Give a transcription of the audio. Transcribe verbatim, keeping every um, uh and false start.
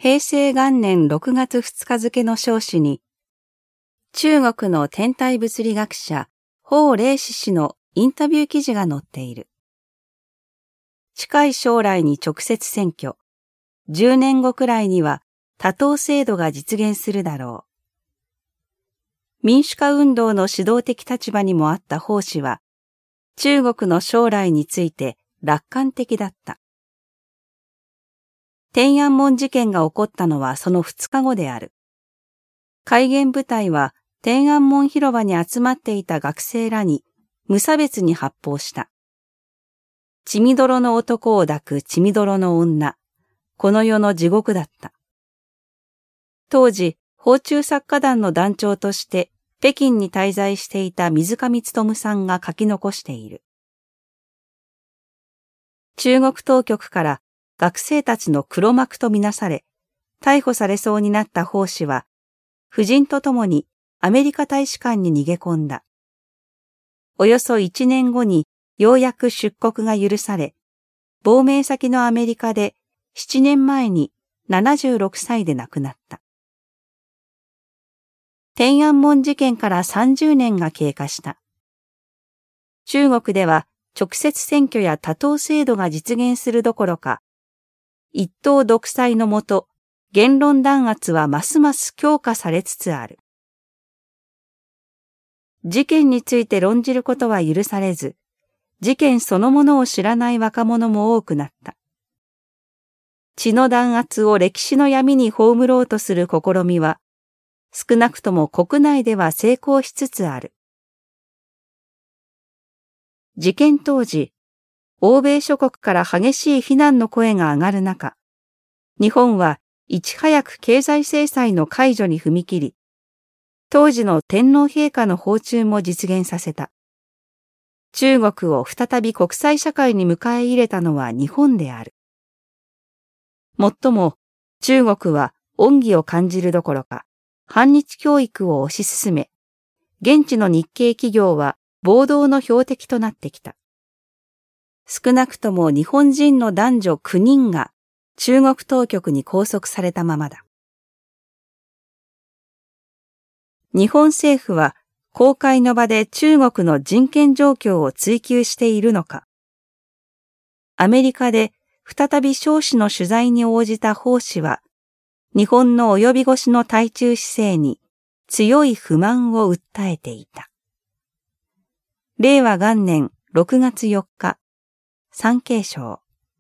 平成元年ろくがつふつか付の彰子に、中国の天体物理学者、法霊子氏のインタビュー記事が載っている。近い将来に直接選挙、じゅうねんごくらいには多党制度が実現するだろう。民主化運動の指導的立場にもあった法氏は、中国の将来について楽観的だった。天安門事件が起こったのはそのふつかごである。戒厳部隊は天安門広場に集まっていた学生らに無差別に発砲した。血みどろの男を抱く血みどろの女、この世の地獄だった。当時、訪中作家団の団長として北京に滞在していた水上勉さんが書き残している。中国当局から学生たちの黒幕とみなされ、逮捕されそうになった法氏は、夫人と共にアメリカ大使館に逃げ込んだ。およそいちねんごにようやく出国が許され、亡命先のアメリカでななねんまえにななじゅうろくさいで亡くなった。天安門事件からさんじゅうねんが経過した。中国では直接選挙や多党制度が実現するどころか、一党独裁のもと、言論弾圧はますます強化されつつある。事件について論じることは許されず、事件そのものを知らない若者も多くなった。血の弾圧を歴史の闇に葬ろうとする試みは、少なくとも国内では成功しつつある。事件当時、欧米諸国から激しい非難の声が上がる中、日本はいち早く経済制裁の解除に踏み切り、当時の天皇陛下の訪中も実現させた。中国を再び国際社会に迎え入れたのは日本である。もっとも、中国は恩義を感じるどころか、反日教育を推し進め、現地の日系企業は暴動の標的となってきた。少なくとも日本人の男女きゅうにんが中国当局に拘束されたままだ。日本政府は公開の場で中国の人権状況を追及しているのか。アメリカで再び彰子の取材に応じた法氏は、日本の及び腰の対中姿勢に強い不満を訴えていた。れいわ元年ろくがつよっか、産経省。